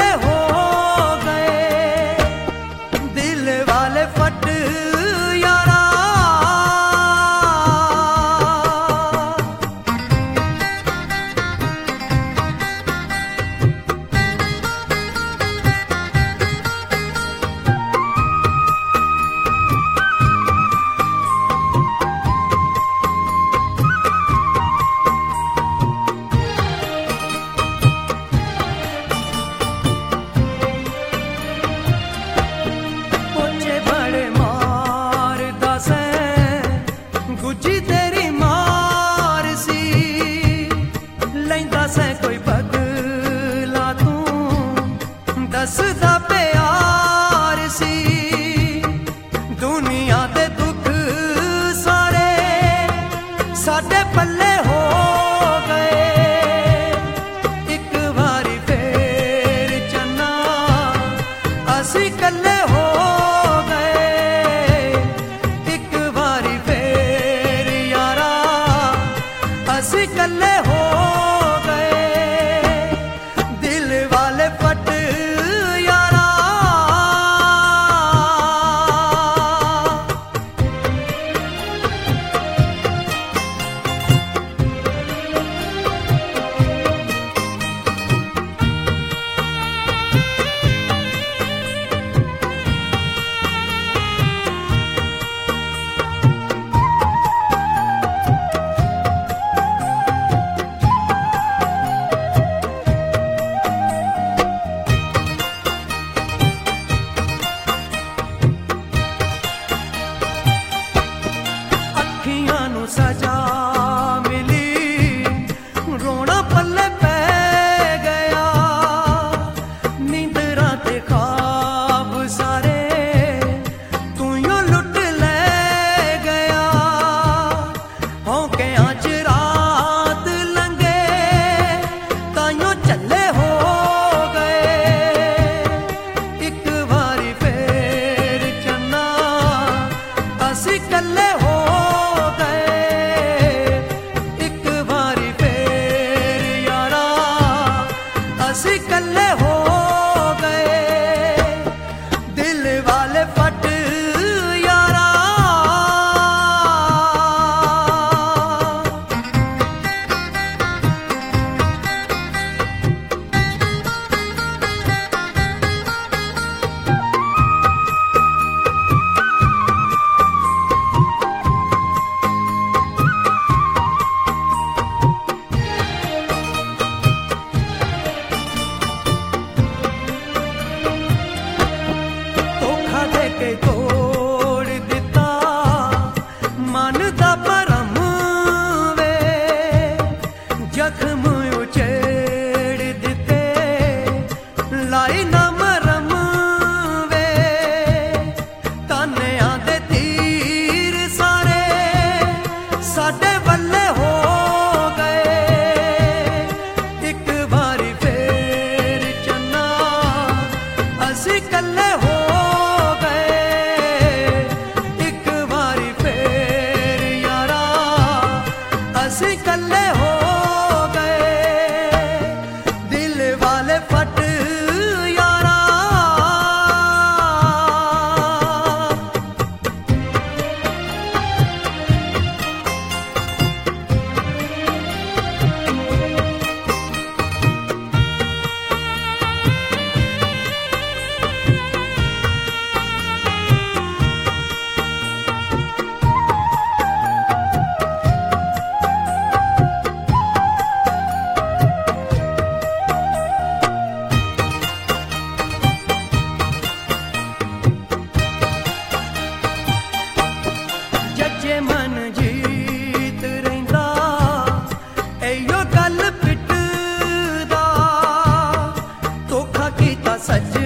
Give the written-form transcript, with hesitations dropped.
कल्ले हो गए, दिल वाले फट यारा। गुजी तेरी मार सी लैंदा सै कोई बदला तू दसदा प्यार सी। दुनिया दे दुख सारे साडे पल्ले हो गए, एक बारी फेर चन्ना असी कल्ले हो कल्ले हो गए, दिल वाले फट यारा। सजा मिली रोना पल्ले पै गया, नींदरां ते ख्वाब सारे तू यूं लुट ले गया। होंकेयां च रात लंघे ताइयों चले हो गए, एक बारी फेर चन्ना असी कल्ले हो कल्ले हो गए, दिल वाले फट यारा। के तोड़ दिता मन दा भरम वे, जख्म उछेड़ दिते लाई ना मरम वे। तानियां दे तीर सारे साडे वल्ले हो गए, एक बारी फेर चन्ना असी कल्ले हो कल्ले हो गए, दिल वाले फट यारा। मन जीत रहिंदा एयो गल पिटदा, धोखा कीता सच